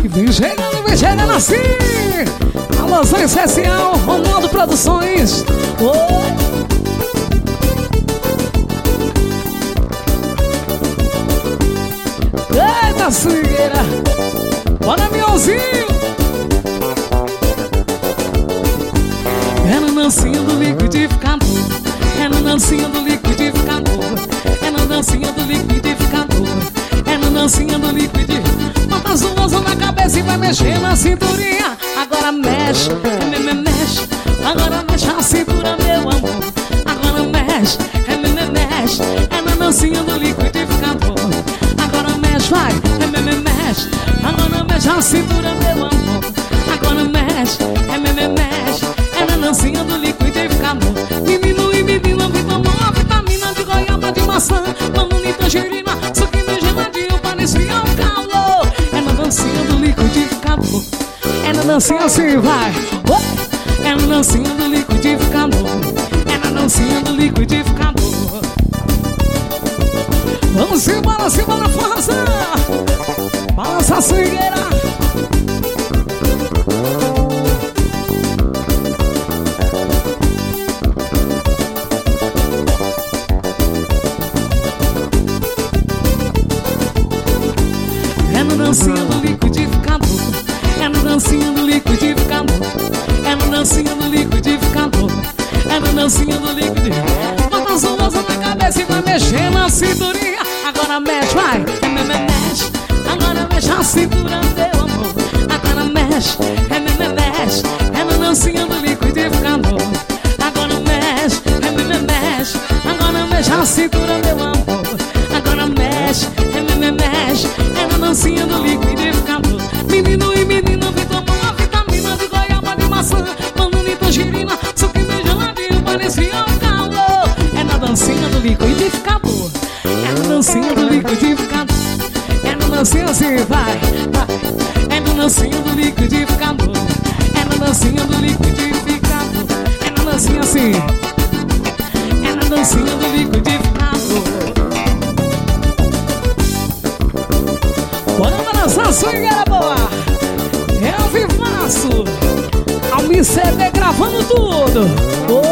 E vem chegando assim. Alôzão especial, Ronaldo Produções. Eita, swingueira. Bora, Mionzinho. É no dancinho do liquidificador. É no dancinho do liquidificador. É no dancinho do liquidificador. É no dancinho do liquidificador. Bota as duas na cabeça e vai mexer na cinturinha. Agora mexe, mexe. Agora mexe a cintura, meu amor. Agora mexe, mexe. É na dancinha do liquidificador. Agora mexe, vai, mexe. Agora mexe a cintura, meu amor. Agora mexe, mexe. É na dancinha do liquidificador. Menino e menina, vitamina de goiaba, de maçã, mamona e tangerina, suquinho geladinho, parecia um calor. É na dancinha do liquidificador. É na dancinha assim, vai. É na dancinha do liquidificador. É na dancinha do liquidificador. Vamos embora, força. Balança a swingueira. É no dancinha do liquidificador. É no dancinha do liquidificador. É no dancinha do liquidificador. É no dancinha do liquidificador. Bota as duas na cabeça e vai mexer na cinturinha. Agora mexe, vai, mexe. Agora mexe a cintura, meu amor. Agora mexe, mexe. É na dancinha do liquidificador. Agora mexe, mexe. Agora mexe a cintura, meu amor. Agora mexe, mexe. É na dancinha do liquidificador. Menino e menina, vitamina de goiaba, de maçã, mamona e tangerina, suquinho geladinho, parecia um calor. É na dancinha do liquidificador. É na dancinha do liquidificador. É na dancinha assim, vai. É na dancinha do liquidificador. É na dancinha do liquidificador. É na dancinha assim. É na dancinha do liquidificador. Bora balançar a swingueira boa. É ao vivaço. Almi CD gravando tudo.